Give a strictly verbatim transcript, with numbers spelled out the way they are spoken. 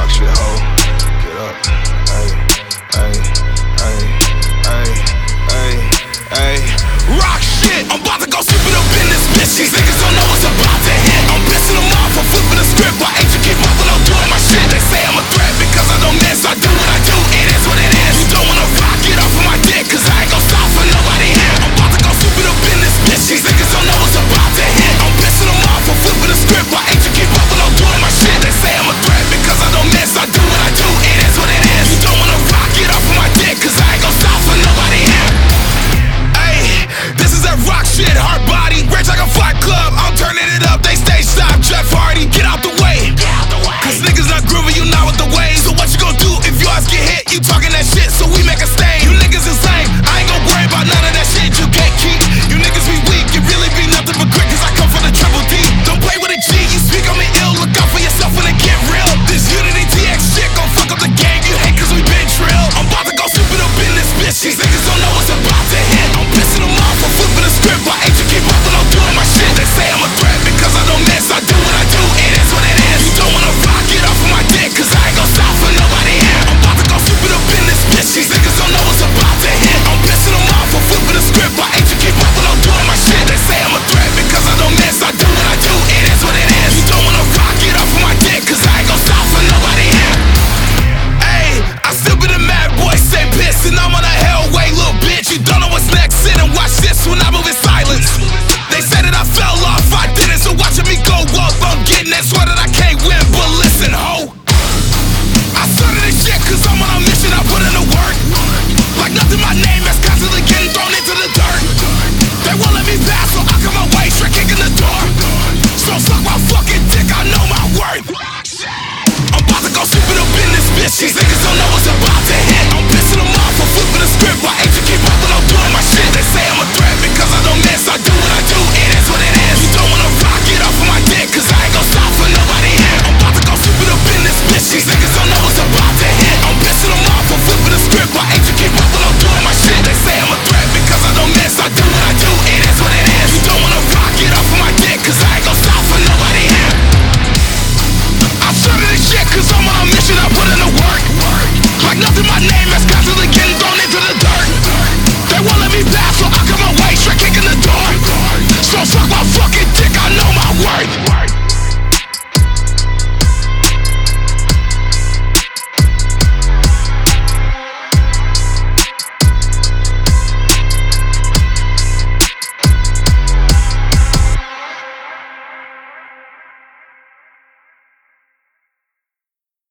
rock shit, ho. Get up. Ay, ay, ay, ay, ay, ay. Rock shit, I'm about to go stupid up in this bitch. These niggas don't know what's about to hit. I'm pissing them off, I'm flipping the script. Why ain't you keep popping on doing my shit? They say I'm a threat because I don't miss. I do what I do, it is what it is. You don't wanna rock, get off of my dick, cause I ain't gon' stop for nobody here. I'm about to go stupid up in this bitch. These niggas don't know what's about to hit. I'm pissing them off, I'm flipping the script. Why ain't you keep popping on doing my shit? They say I'm a threat because I don't miss. I do what I do, it is what it is. You don't wanna rock, get off of my dick, cause I ain't gon' stop for nobody here. This is that rock shit, hard body, rage like a fight club. I'm turning it up, they stage stop, Jeff Hardy, get out the way. Cause niggas not groovy, you not with the waves. So what you gon' do if yours get hit? You talking that shit, so we make a stain. You niggas insane, I ain't gon' worry about none of that shit you can't keep. You niggas be weak, you really be nothing but grit, cause I come from the triple D. Don't play with a G, you speak on me ill, look out for yourself when it get real. This Unity T X shit gon' fuck up the game, you hate cause we been drilled. I'm about to go stupid up in this bitch, these niggas don't know what's about to hit. I'm pissing them off, I'm flipping the script. Why ain't you keep popping on doing my shit? They say I'm a threat because I don't miss. I do what I do, it is what it is. You don't wanna rock, get off of my dick, cause I ain't gon' stop for nobody here. I'm about to go stupid up in this bitch. These niggas don't know what's about to hit. I'm pissing them off, I'm flipping the script. Why ain't you keep popping on doing my shit? They say I'm a threat because I don't miss. I do what I do, it is what it is. You don't wanna rock, get off of my dick, cause I ain't gon' stop for nobody here. Ayy, I still be the mad boy, same piss, and I'm on a hellway, little bitch. You don't know what's next, sit and watch this when I move in silence. They said that I fell off, I didn't, so watching me go up.